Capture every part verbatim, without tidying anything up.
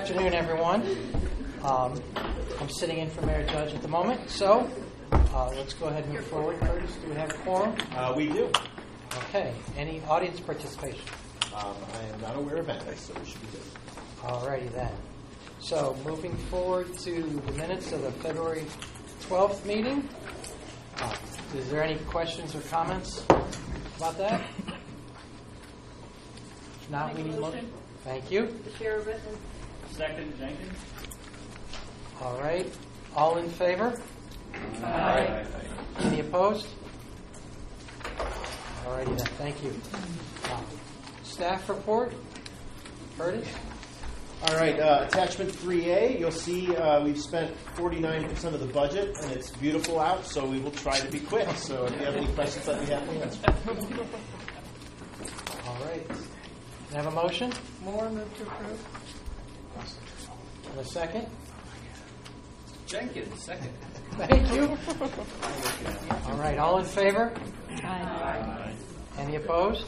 afternoon, everyone. Um, I'm sitting in for Mayor Judge at the moment, so uh, let's go ahead and move forward. Curtis, do we have a quorum? Uh, we do. Okay. Any audience participation? Um, I am not aware of any, so we should be good. All righty then. So moving forward to the minutes of the February twelfth meeting. Uh, is there any questions or comments about that? If not, we need motion. Thank you. Sheridan. Second, Jenkins. All right. All in favor? Aye. Any opposed? All righty then. Thank you. Uh, staff report. Curtis? All right, uh, attachment three A, you'll see uh, we've spent forty-nine percent of the budget, and it's beautiful out, so we will try to be quick. So if you have any questions, let me have them answer. All right. Can I have a motion? Moore, move to approve. And a second? Jenkins, second. Thank you. All right. All in favor? Aye. Any opposed?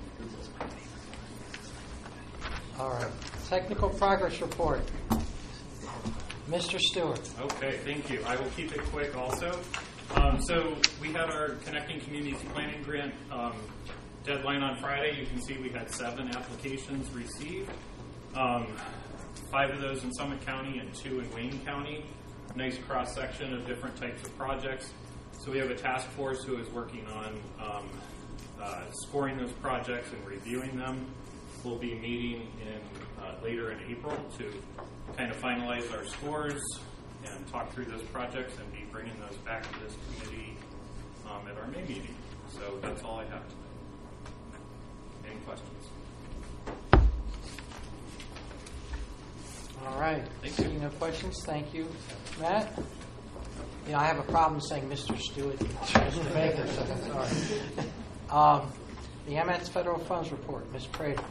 All right. Technical progress report. Mister Stewart. Okay, thank you. I will keep it quick also. Um, so we had our Connecting Communities Planning Grant um, deadline on Friday. You can see we had seven applications received. Um, five of those in Summit County and two in Wayne County. Nice cross-section of different types of projects. So we have a task force who is working on um, uh, scoring those projects and reviewing them. We'll be meeting in uh, later in April to kind of finalize our scores and talk through those projects and be bringing those back to this committee um, at our May meeting. So that's all I have today. Any questions? All right. Thank you. Seeing no questions, thank you, Matt. You know, I have a problem saying Mister Stewart. Baker, so I'm sorry. Um, the M S Federal Funds Report, Miz Prater.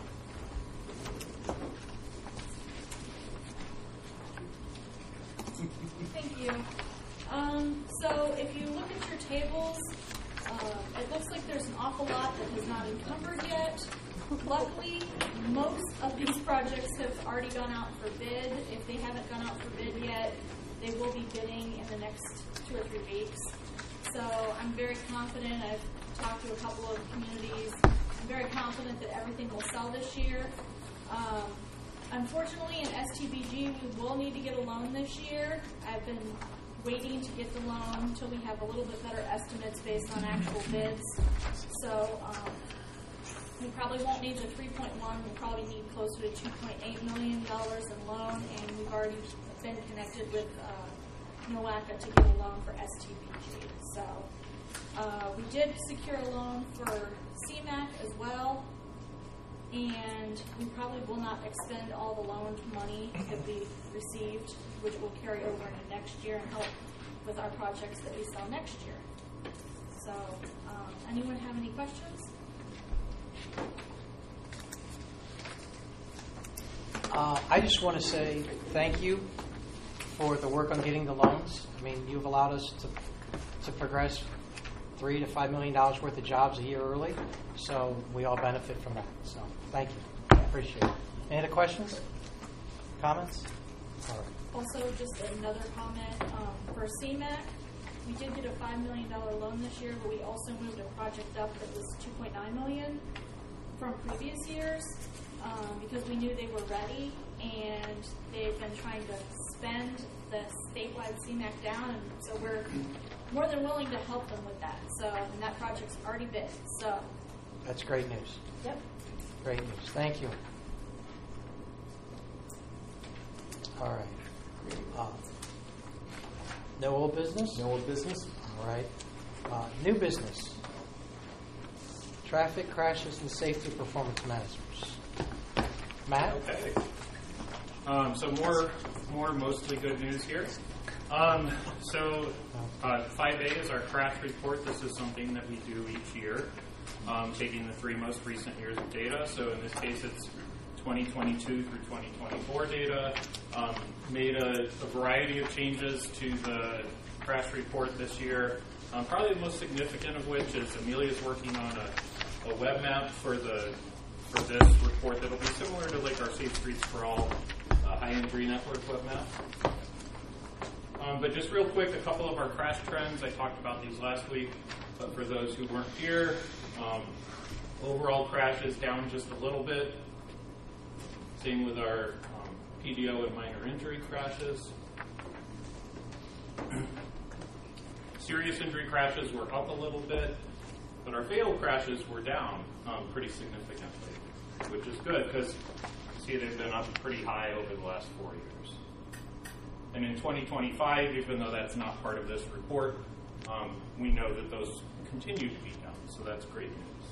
Thank you. Um, so if you look at your tables, uh, it looks like there's an awful lot that is not encumbered yet. Luckily, most of these projects have already gone out for bid. If they haven't gone out for bid yet, they will be bidding in the next two or three weeks. So I'm very confident. I've talked to a couple of communities. I'm very confident that everything will sell this year. Um, unfortunately, in S T B G, we will need to get a loan this year. I've been waiting to get the loan until we have a little bit better estimates based on actual bids. So um, we probably won't need the three point one. We'll probably need closer to two point eight million dollars in loan, and we've already been connected with uh, NOACA to get a loan for S T B G. So uh, we did secure a loan for C MAC as well, and we probably will not expend all the loaned money that we received, which will carry over into next year and help with our projects that we sell next year. So um, anyone have any questions? Uh, I just want to say thank you for the work on getting the loans. I mean, you've allowed us to to progress three to five million dollars worth of jobs a year early, so we all benefit from that. So thank you. I appreciate it. Any other questions? Comments? All right. Also, just another comment um, for C MAC. We did get a five million dollars loan this year, but we also moved a project up that was two point nine million dollars from previous years um, because we knew they were ready, and they've been trying to spend the statewide C MAC down, and so we're more than willing to help them with that. So, and that project's already bid. So That's great news. Yep. Great news. Thank you. All right. Uh, no old business? No old business? All right. Uh, new business. Traffic crashes and safety performance managers. Matt? Okay. Um, so more, more mostly good news here. Um, so uh, five A is our crash report. This is something that we do each year, um, taking the three most recent years of data. So in this case, it's twenty twenty-two through twenty twenty-four data. Um, made a, a variety of changes to the crash report this year. Um, probably the most significant of which is Amelia's working on a, a web map for the for this report that'll be similar to like our Safe Streets for All uh, high Injury Network web map. Um, but just real quick, a couple of our crash trends. I talked about these last week, but for those who weren't here, um, overall crashes down just a little bit. Same with our um, P D O and minor injury crashes. Serious injury crashes were up a little bit, but our fatal crashes were down um, pretty significantly, which is good because you see they've been up pretty high over the last four years. And in twenty twenty-five, even though that's not part of this report, um, we know that those continue to be down, so that's great news.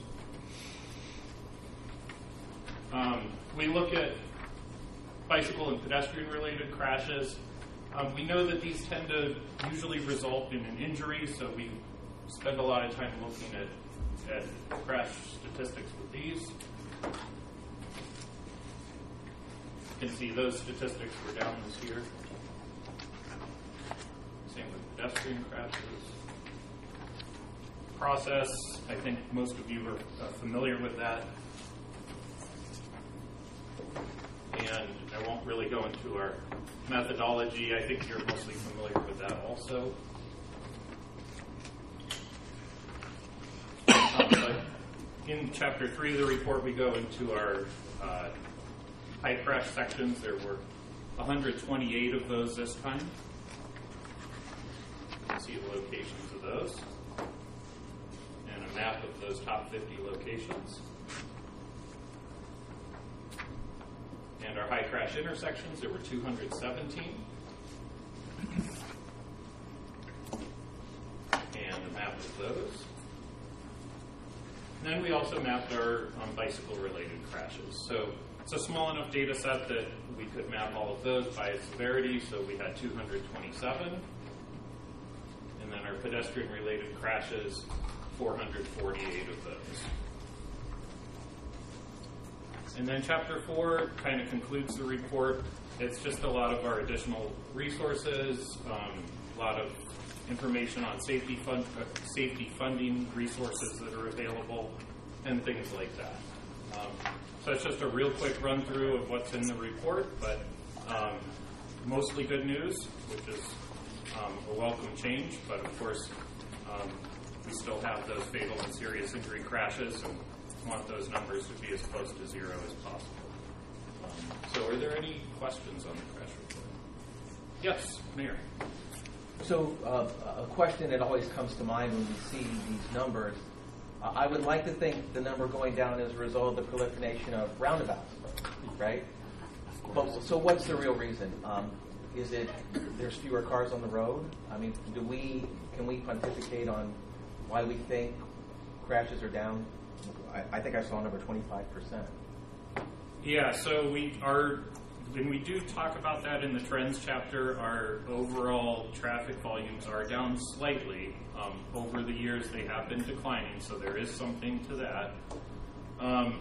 Um, we look at bicycle and pedestrian-related crashes. Um, we know that these tend to usually result in an injury, so we spend a lot of time looking at, at crash statistics with these. You can see those statistics were down this year. Same with pedestrian crashes. Process, I think most of you are uh, familiar with that. And I won't really go into our methodology. I think you're mostly familiar with that also. Um, but in chapter three of the report, we go into our uh, high crash sections. There were one hundred twenty-eight of those this time. You can see the locations of those and a map of those top fifty locations. And our high crash intersections, there were two hundred seventeen. And a map of those. And then we also mapped our um, bicycle-related crashes. So it's a small enough data set that we could map all of those by severity, so we had two hundred twenty-seven. And then our pedestrian-related crashes, four hundred forty-eight of those. And then chapter four kind of concludes the report. It's just a lot of our additional resources, um, a lot of information on safety fund, uh, safety funding resources that are available, and things like that. Um, so it's just a real quick run through of what's in the report, but um, mostly good news, which is um, a welcome change. But of course, um, we still have those fatal and serious injury crashes, and want those numbers to be as close to zero as possible. Um, so are there any questions on the crash report? Yes, Mayor. So uh, a question that always comes to mind when we see these numbers, uh, I would like to think the number going down is a result of the proliferation of roundabouts, right? But, so what's the real reason? Um, is it there's fewer cars on the road? I mean, do we can we pontificate on why we think crashes are down? I, I think I saw a number twenty-five percent. Yeah, so we are, when we do talk about that in the trends chapter, our overall traffic volumes are down slightly. Um, over the years, they have been declining, so there is something to that. Um,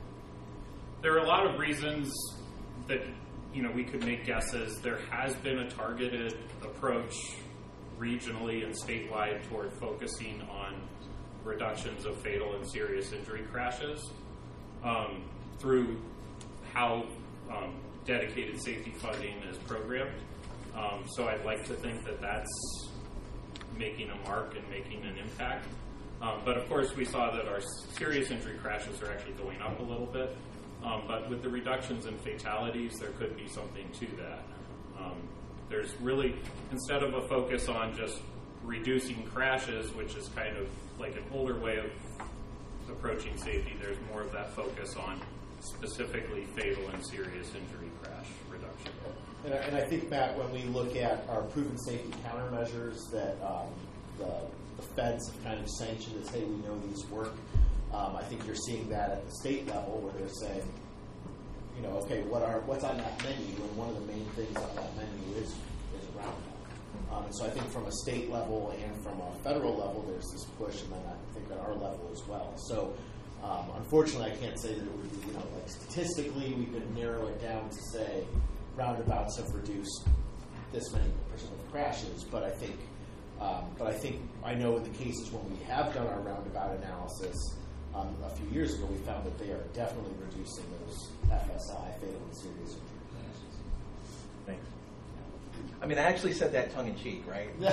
there are a lot of reasons that, you know, we could make guesses. There has been a targeted approach regionally and statewide toward focusing on reductions of fatal and serious injury crashes um, through how um, dedicated safety funding is programmed. Um, so I'd like to think that that's making a mark and making an impact. Um, but of course, we saw that our serious injury crashes are actually going up a little bit. Um, but with the reductions in fatalities, there could be something to that. Um, there's really, instead of a focus on just reducing crashes, which is kind of like an older way of approaching safety, there's more of that focus on specifically fatal and serious injury crash reduction. And I, and I think, Matt, when we look at our proven safety countermeasures that um, the, the feds have kind of sanctioned as, hey, we know these work, um, I think you're seeing that at the state level where they're saying, you know, okay, what are what's on that menu? And one of the main things on that menu is, is a roundabout. Um, and so I think from a state level and from a federal level, there's this push, and then I think at our level as well. So um, unfortunately, I can't say that it would be, you know, like statistically we could narrow it down to say roundabouts have reduced this many percent of crashes, but I think, um, but I think I know in the cases when we have done our roundabout analysis um, a few years ago, we found that they are definitely reducing those F S I, fatal and serious injury crashes. Thanks. I mean, I actually said that tongue in cheek, right? but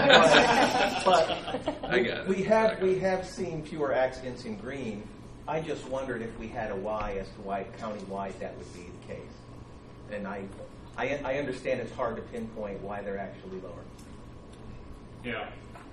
I got it. we I have got we it. have seen fewer accidents in green. I just wondered if we had a why as to why countywide that would be the case. And I, I, I understand it's hard to pinpoint why they're actually lower. Yeah.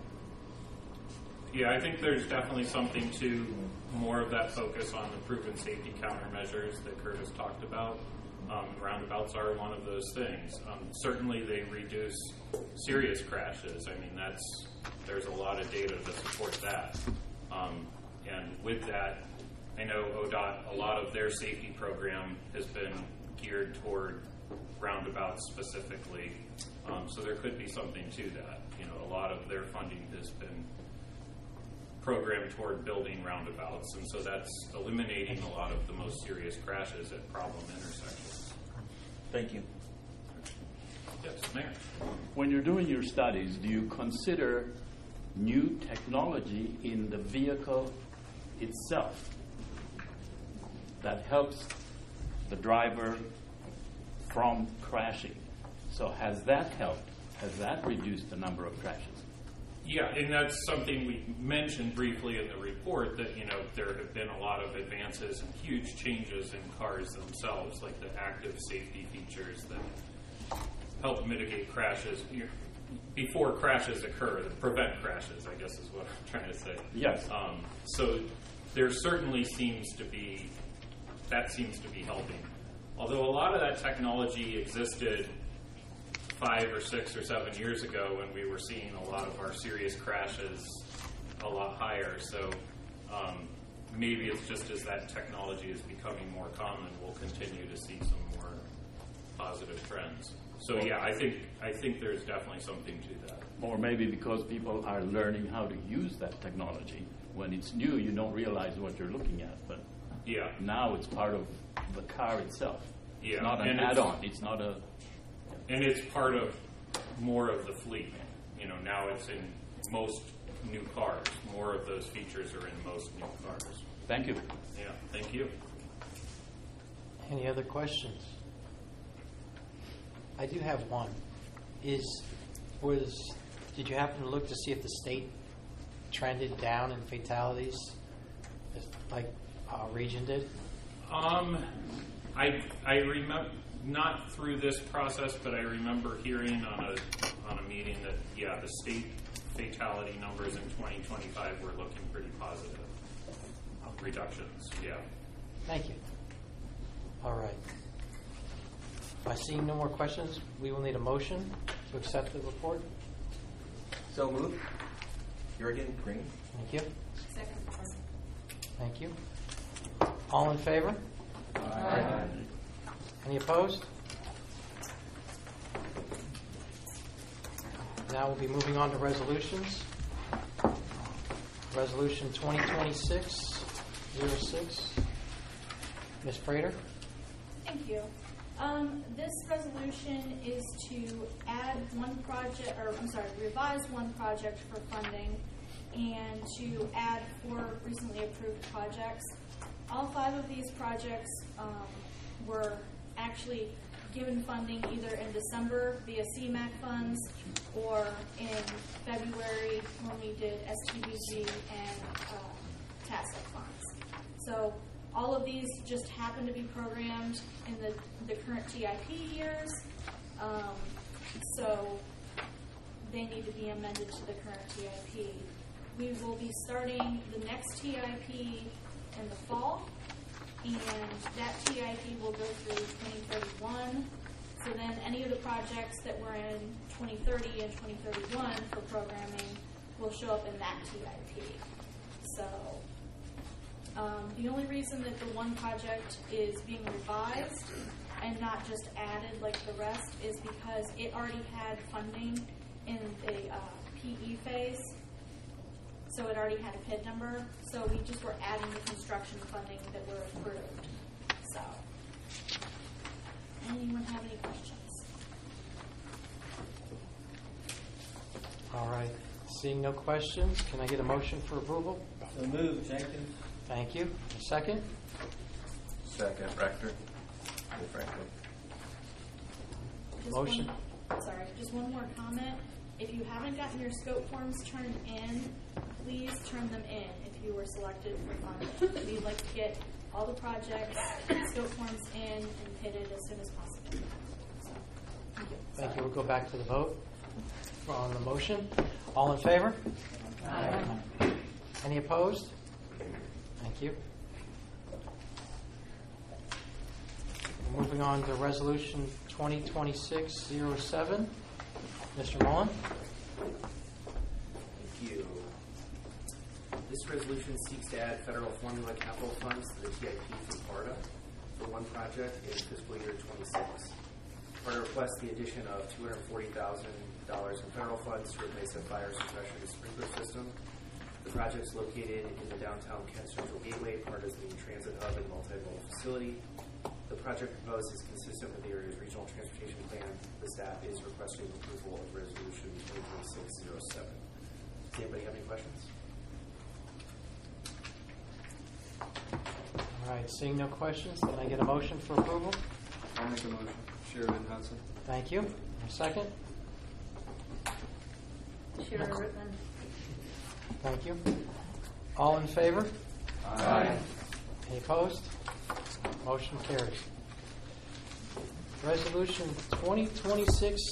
Yeah, I think there's definitely something to more of that focus on the proven safety countermeasures that Curtis talked about. Um, roundabouts are one of those things. Um, certainly, they reduce serious crashes. I mean, that's there's a lot of data to support that. Um, and with that, I know O D O T, a lot of their safety program has been geared toward roundabouts specifically. Um, so there could be something to that. You know, a lot of their funding has been programmed toward building roundabouts, and so that's eliminating a lot of the most serious crashes at problem intersections. Thank you. Yes, Mayor. When you're doing your studies, do you consider new technology in the vehicle itself that helps the driver from crashing? So has that helped? Has that reduced the number of crashes? Yeah, and that's something we mentioned briefly in the report, that, you know, there have been a lot of advances and huge changes in cars themselves, like the active safety features that help mitigate crashes before crashes occur, that prevent crashes, I guess is what I'm trying to say. Yes. Um, so there certainly seems to be, that seems to be helping. Although a lot of that technology existed five or six or seven years ago when we were seeing a lot of our serious crashes a lot higher. So um, maybe it's just as that technology is becoming more common, we'll continue to see some more positive trends. So yeah, I think I think there's definitely something to that. Or maybe because people are learning how to use that technology. When it's new, you don't realize what you're looking at, but Yeah. now it's part of the car itself. Yeah, It's not an and it's- add-on. It's not a... And it's part of more of the fleet. You know, now it's in most new cars. More of those features are in most new cars. Thank you. Yeah, thank you. Any other questions? I do have one. Is, was, did you happen to look to see if the state trended down in fatalities, as- like uh, region did? Um, I I remember not through this process, but I remember hearing on a on a meeting that yeah, the state fatality numbers in twenty twenty-five were looking pretty positive. Reductions, yeah. Thank you. All right. By seeing no more questions, we will need a motion to accept the report. So moved. Jurgen Green. Thank you. Second. Thank you. All in favor? Aye. Any opposed? Now we'll be moving on to resolutions. Resolution twenty twenty-six oh six. Miz Prater? Thank you. Um, this resolution is to add one project, or I'm sorry, revise one project for funding and to add four recently approved projects. All five of these projects um, were actually given funding either in December via C MAC funds or in February when we did S T B G and uh, TASIC funds. So all of these just happen to be programmed in the, the current T I P years, um, so they need to be amended to the current T I P. We will be starting the next T I P in the fall, and that T I P will go through twenty thirty-one. So then any of the projects that were in twenty thirty and twenty thirty-one for programming will show up in that T I P. So um, the only reason that the one project is being revised and not just added like the rest is because it already had funding in the uh, P E phase. So it already had a P I D number, so we just were adding the construction funding that were approved. So, anyone have any questions? All right. Seeing no questions, can I get a motion for approval? So move, Jenkins. Thank you. A second? Second, Rector. Franklin. just Motion. One, sorry, just one more comment. If you haven't gotten your scope forms turned in, please turn them in if you were selected for funding. We'd like to get all the projects, scope forms in and pitted as soon as possible. So, thank you. Thank you. We'll go back to the vote on the motion. All in favor? Aye. Any opposed? Thank you. We're moving on to Resolution twenty twenty-six oh seven. Mister Mullen? Thank you. This resolution seeks to add federal formula capital funds to the T I P for PARTA for one project in fiscal year twenty-six. PARTA requests the addition of two hundred forty thousand dollars in federal funds to replace a fire suppression sprinkler system. The project is located in the downtown Kent Central Gateway. PARTA is the transit hub and multimodal facility. The project proposed is consistent with the area's regional transportation plan. The staff is requesting approval of Resolution twenty twenty-six oh seven. Does anybody have any questions? All right, seeing no questions, can I get a motion for approval? I'll make a motion. Sheridan Hudson. Thank you. A second? Sheridan. Thank you. All in favor? Aye. Any opposed? Motion carries. Resolution twenty twenty-six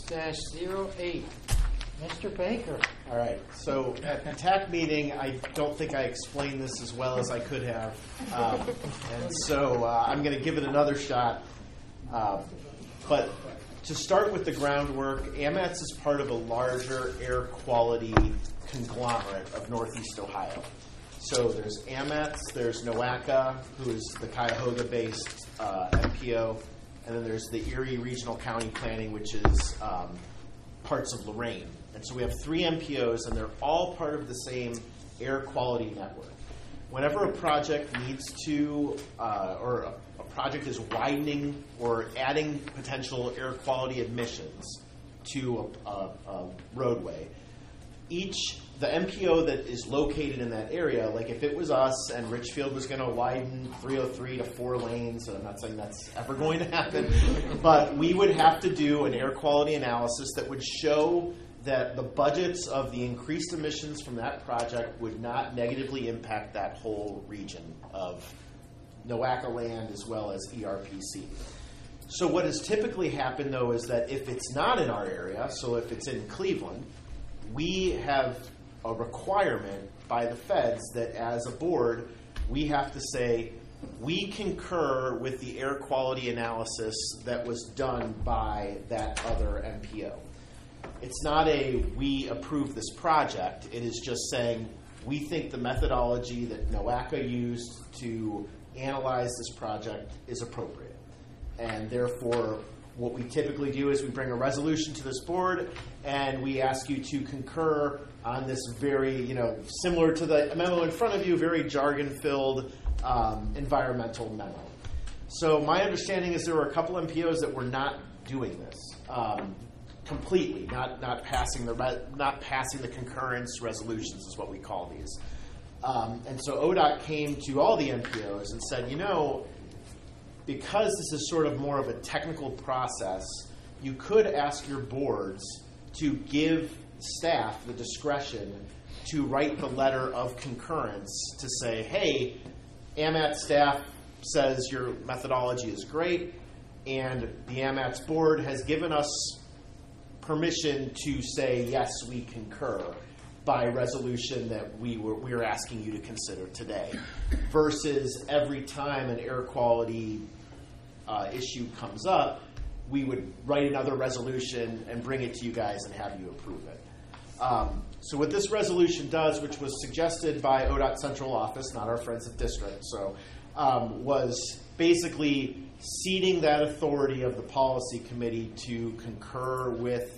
oh eight. Mister Baker. All right. So at the T A C meeting, I don't think I explained this as well as I could have, um, and so uh, I'm going to give it another shot. Uh, but to start with the groundwork, AMETS is part of a larger air quality conglomerate of Northeast Ohio. So there's AMETS, there's NOACA, who is the Cuyahoga-based uh, M P O, and then there's the Erie Regional County Planning, which is um, parts of Lorraine. And so we have three M P Os, and they're all part of the same air quality network. Whenever a project needs to, uh, or a, a project is widening or adding potential air quality emissions to a, a, a roadway, each, the M P O that is located in that area, like if it was us and Richfield was going to widen three oh three to four lanes, and I'm not saying that's ever going to happen, but we would have to do an air quality analysis that would show that the budgets of the increased emissions from that project would not negatively impact that whole region of NOACA land as well as E R P C. So what has typically happened, though, is that if it's not in our area, so if it's in Cleveland, we have a requirement by the feds that as a board, we have to say, we concur with the air quality analysis that was done by that other M P O. It's not a we approve this project. It is just saying we think the methodology that NOACA used to analyze this project is appropriate. And therefore, what we typically do is we bring a resolution to this board and we ask you to concur on this very, you know, similar to the memo in front of you, very jargon-filled um, environmental memo. So my understanding is there were a couple M P Os that were not doing this. Um, completely, not not passing the re- not passing the concurrence resolutions is what we call these. Um, and so O D O T came to all the M P Os and said, you know, because this is sort of more of a technical process, you could ask your boards to give staff the discretion to write the letter of concurrence to say, hey, AMAT staff says your methodology is great, and the AMAT's board has given us permission to say, yes, we concur by resolution that we were we are asking you to consider today, versus every time an air quality uh, issue comes up, we would write another resolution and bring it to you guys and have you approve it. Um, so what this resolution does, which was suggested by O D O T Central Office, not our friends at District, so um, was basically ceding that authority of the policy committee to concur with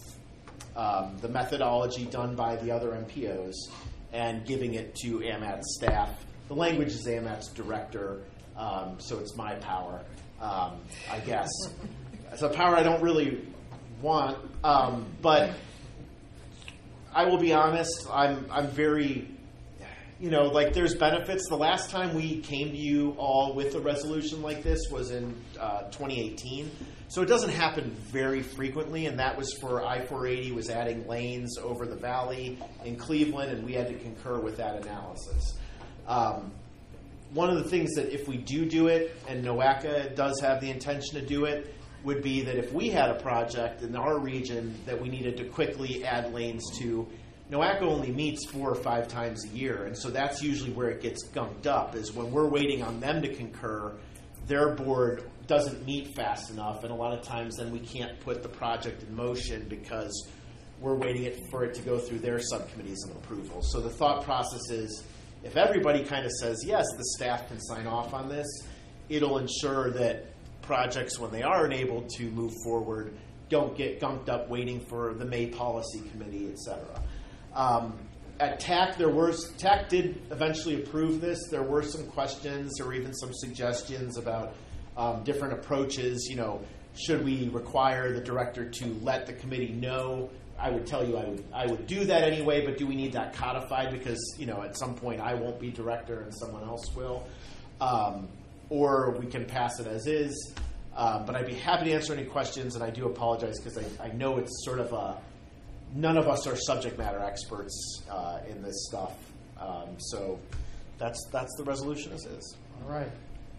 um, the methodology done by the other M P Os and giving it to AMAT's staff. The language is AMAT's director, um, so it's my power, um, I guess. It's a power I don't really want, um, but I will be honest, I'm I'm very, you know, like there's benefits. The last time we came to you all with a resolution like this was in uh, twenty eighteen. So it doesn't happen very frequently, and that was for I four eighty was adding lanes over the valley in Cleveland, and we had to concur with that analysis. Um, one of the things that if we do do it, and NOACA does have the intention to do it, would be that if we had a project in our region that we needed to quickly add lanes to, NOACA only meets four or five times a year, and so that's usually where it gets gunked up, is when we're waiting on them to concur, their board doesn't meet fast enough, and a lot of times then we can't put the project in motion because we're waiting it for it to go through their subcommittees and approval. So the thought process is, if everybody kind of says, yes, the staff can sign off on this, it'll ensure that projects, when they are enabled to move forward, don't get gunked up waiting for the May Policy Committee, et cetera. Um, at T A C, there were T A C did eventually approve this. There were some questions or even some suggestions about um, different approaches. You know, should we require the director to let the committee know? I would tell you I would I would do that anyway, but do we need that codified? Because, you know, at some point I won't be director and someone else will. Um, or we can pass it as is. Um, but I'd be happy to answer any questions, and I do apologize because I, I know it's sort of a, none of us are subject matter experts uh, in this stuff. Um, so that's that's the resolution as is. All right.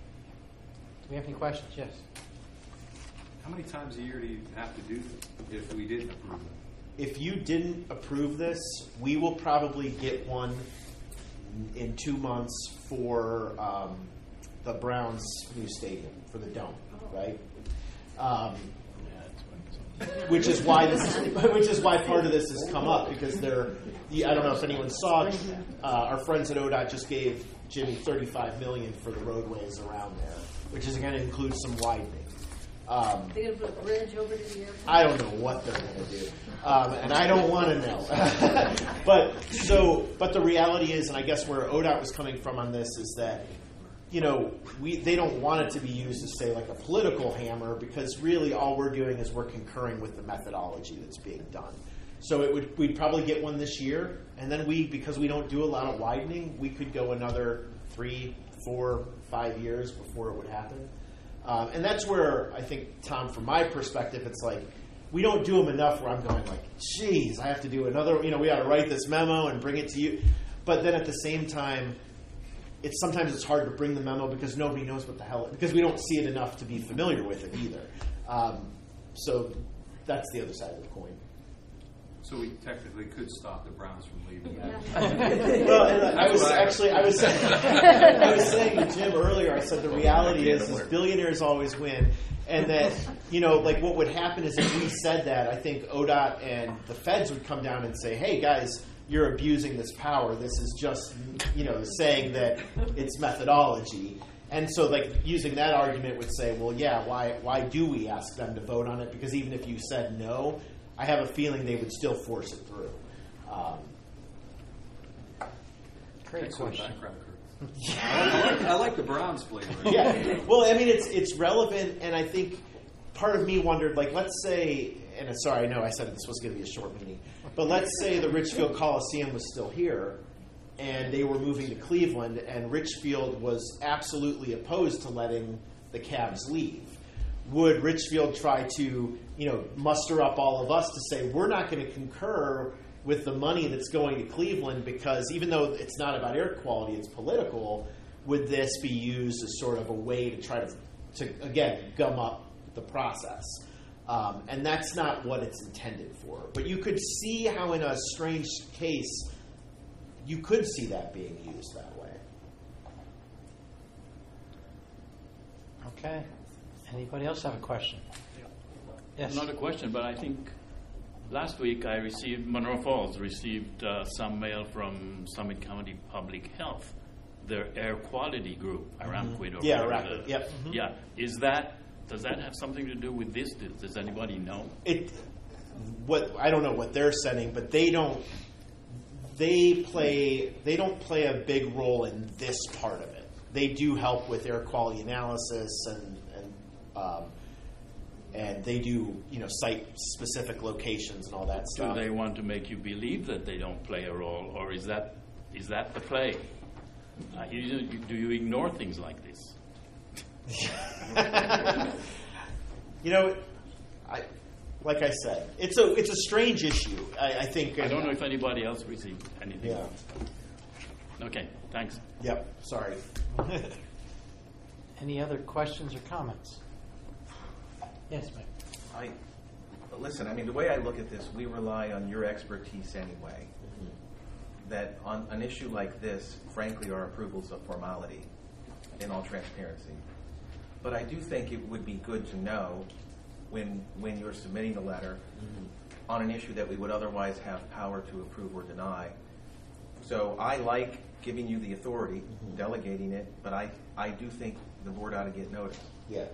Do we have any questions? Yes. How many times a year do you have to do this if we didn't approve it? If you didn't approve this, we will probably get one in two months for um, the Browns' new stadium, for the Dome, right? Um, which is why this, is, which is why part of this has come up, because they're. I don't know if anyone saw it. Uh, our friends at O D O T just gave Jimmy thirty-five million dollars for the roadways around there, which is going to include some widening. Um, They're going to put a bridge over to the airport? I don't know what they're going to do, um, and I don't want to know. but so, but the reality is, and I guess where O D O T was coming from on this is that, you know, we they don't want it to be used as, say, like a political hammer, because really all we're doing is we're concurring with the methodology that's being done. So it would we'd probably get one this year, and then we, because we don't do a lot of widening, we could go another three, four, five years before it would happen. Um, and that's where I think, Tom, from my perspective, it's like we don't do them enough where I'm going like, geez, I have to do another, you know, we got to write this memo and bring it to you. But then at the same time, it's sometimes it's hard to bring the memo because nobody knows what the hell, because we don't see it enough to be familiar with it either. Um, so that's the other side of the coin. So we technically could stop the Browns from leaving. Yeah. Well, and I was actually, I was saying, I was saying to Jim earlier, I said the reality is, is billionaires always win. And that, you know, like what would happen is if we said that, I think O D O T and the feds would come down and say, hey, guys, you're abusing this power. This is just, you know, saying that it's methodology. And so, like, using that argument would say, well, yeah, why why do we ask them to vote on it? Because even if you said no, I have a feeling they would still force it through. Um, Great Thanks for the question. background, Kurt. I, like, I like the Browns flavor. yeah. Well, I mean, it's it's relevant, and I think part of me wondered, like, let's say, and I'm sorry, I know I said this was going to be a short meeting, but let's say the Richfield Coliseum was still here, and they were moving to Cleveland, and Richfield was absolutely opposed to letting the Cavs leave. Would Richfield try to, you know, muster up all of us to say, we're not going to concur with the money that's going to Cleveland because even though it's not about air quality, it's political, would this be used as sort of a way to try to, to again, gum up the process? Um, and that's not what it's intended for. But you could see how in a strange case, you could see that being used that way. Okay. Anybody else have a question? Yes. Not a question, but I think last week I received, Monroe Falls received uh, some mail from Summit County Public Health, their air quality group, Aramquid. Or Yeah, whatever Aramquid, the- yep. Yeah. Is that, does that have something to do with this? Does, does anybody know? It, what I don't know what they're sending, but they don't. They play. They don't play a big role in this part of it. They do help with air quality analysis and and um, and they do you know site specific locations and all that Do stuff. they want to make you believe that they don't play a role, or is that Is that the play? Uh, you, do you ignore things like this? You know, I like I said, it's a it's a strange issue. I, I think. I don't know if anybody else received anything. Yeah. Okay, thanks. Yep. Sorry. Any other questions or comments? Yes, Mike. I, listen, I mean, the way I look at this, we rely on your expertise anyway. That on an issue like this, frankly, our approval's a formality in all transparency. But I do think it would be good to know when when you're submitting the letter mm-hmm. on an issue that we would otherwise have power to approve or deny. So I like giving you the authority, mm-hmm. delegating it, but I, I do think the board ought to get notice. Yeah.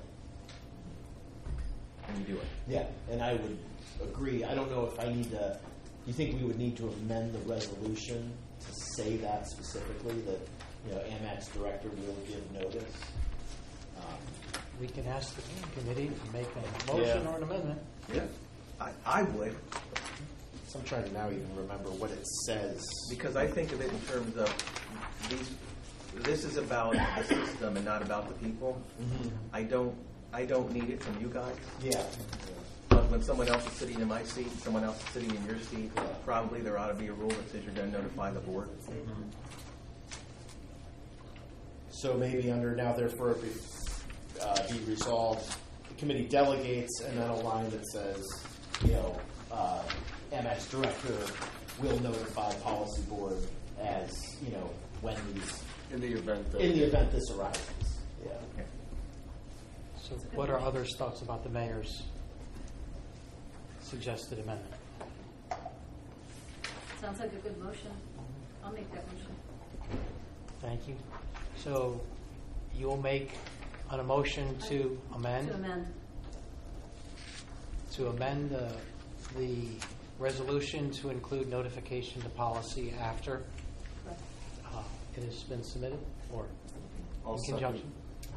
When you do it. Yeah, and I would agree. I don't know if I need to. Do you think we would need to amend the resolution to say that specifically, that, you know, Amex director will give notice? Um, We can ask the committee to make a motion Yeah. or an amendment. Yeah. I, I would, so I'm trying to now even remember what it says. because I think of it in terms of these. This is about the system and not about the people. Mm-hmm. I don't. I don't need it from you guys. Yeah. But when someone else is sitting in my seat, someone else is sitting in your seat, probably there ought to be a rule that says you're going to notify the board. Mm-hmm. So maybe under now therefore be, uh, be resolved, the committee delegates, and then a line that says, you know, uh, M X director will notify policy board as, you know, when these In the event that. in the event this arises. Yeah. Okay. So what are others' thoughts about the mayor's suggested amendment? Sounds like a good motion. I'll make that motion. Thank you. So you'll make an emotion to amend, To amend. to amend the, the resolution to include notification to policy after Correct. uh, it has been submitted, or I'll in second. conjunction?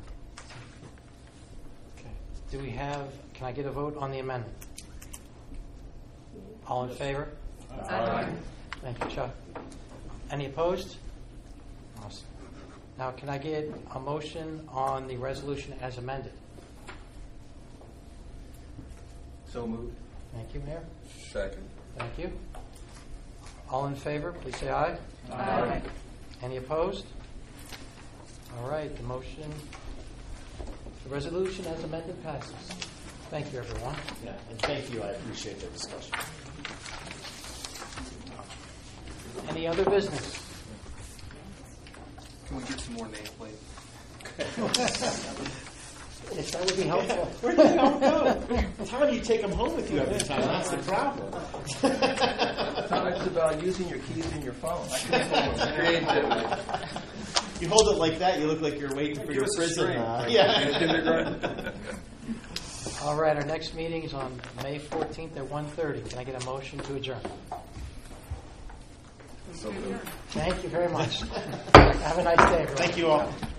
Okay. Do we have, can I get a vote on the amendment? All in favor? Aye. Thank you, Chuck. Any opposed? Awesome. Now, can I get a motion on the resolution as amended? So moved. Thank you, Mayor. Second. Thank you. All in favor, please say aye. Aye. Any opposed? All right, the motion, the resolution as amended passes. Thank you, everyone. Yeah, and thank you. I appreciate the discussion. Any other business? Can we get some more nameplate? Yes, that would be helpful. Where did they all go? Tom, you take them home with you every time. That's the problem. Tom, it's about using your keys in your phone. You hold it like that, you look like you're waiting for Give your us a prison. string. Uh, Like yeah. in kindergarten. All right, our next meeting is on May fourteenth at one thirty. Can I get a motion to adjourn? So moved. Thank you very much. Have a nice day, everyone. Thank you all.